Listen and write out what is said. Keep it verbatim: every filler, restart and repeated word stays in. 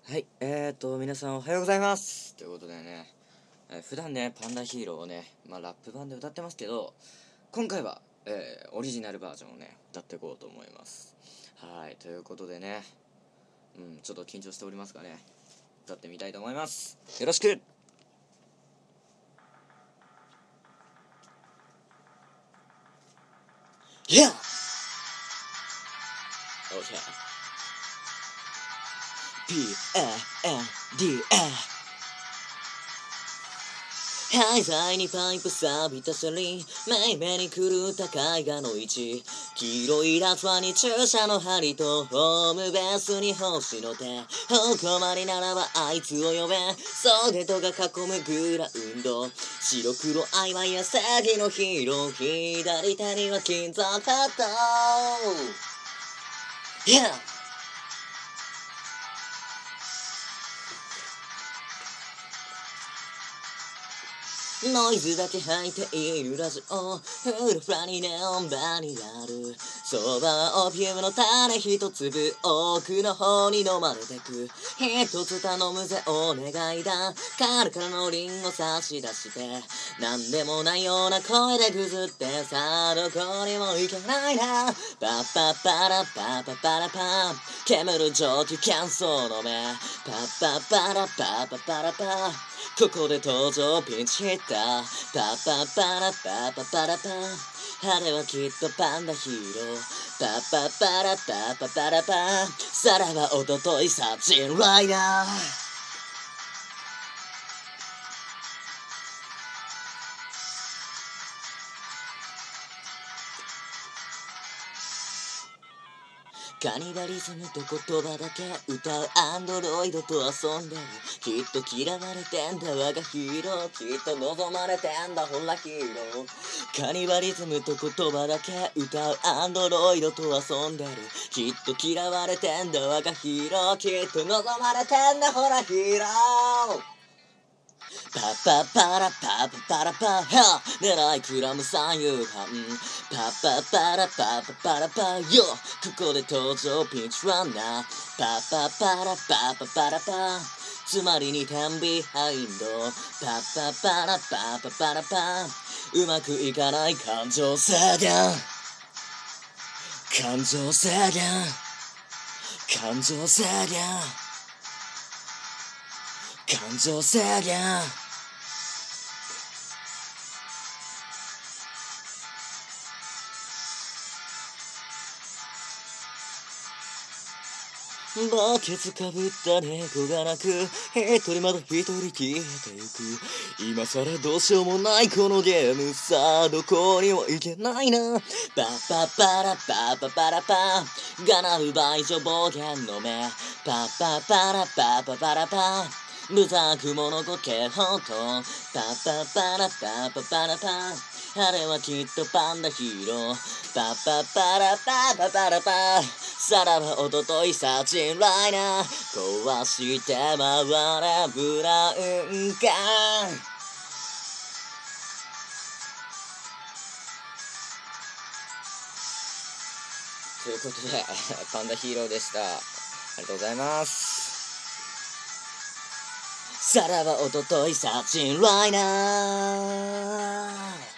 はい、えーと、皆さんおはようございます。ということでね、えー普段ね、パンダヒーローをね、まあ、ラップ版で歌ってますけど、今回は、えーオリジナルバージョンをね、歌っていこうと思います。はい、ということでね、うん、ちょっと緊張しておりますがね、歌ってみたいと思います。よろしく。Yeah! Okay. P A N D A 廃材にパイプ錆びた車輪、前目に来る高いがの位置、黄色いラファに注射の針とホームベースに星の手、お困りならばあいつを呼べ、袖とが囲むグラウンド、白黒曖昧や正義のヒーロー、左手には金属ハット。 Yeah!ノイズだけ入っているラジオ、フルフラにネオンバになる、そばはオピウムの種一粒、奥の方に飲まれてく、一つ頼むぜお願いだ、カルカラのリンゴ差し出して、なんでもないような声でぐずって、さあどこにも行けないな、パッパッパラパパパラパ、煙る蒸気乾燥の目、パッパッパラパパパラパ、ここで登場ピンチヒッター、パパパラパパパラパ、あれはきっとパンダヒーロー、パパパラパパパラパ、さらばおとといサチンライダー。カニバリズムと言葉だけ歌うアンドロイドと遊んでる、きっと嫌われてんだ我がヒーロー、きっと望まれてんだほらヒーロー、カニバリズムと言葉だけ歌うアンドロイドと遊んでる、きっと嫌われてんだ我がヒーロー、きっと望まれてんだほらヒーロー、パパパラパパパラパ、狙いくらむ三遊間、パパパラパパパラパ、よここで登場ピンチランナー、パパパラパパパラパ、つまりにてんビハインド、パパパラパパパラパ、うまくいかない感情制限、感情制限、感情制限、感情制限、バケツかぶった猫が鳴く、一人また一人消えてゆく、今さらどうしようもないこのゲーム、さあどこにも行けないな、パパパラパパパラパ、がなる倍以上暴言の目、パパパラパパパラパ、無作物ご警報と、パパパラパパパラパ、あれはきっとパンダヒーロー、パパパラパパパラパ、さらばおとといサチンライナー、壊して回れブラウン管。ということでパンダヒーローでした。ありがとうございます。さらばおとといサチンライナー。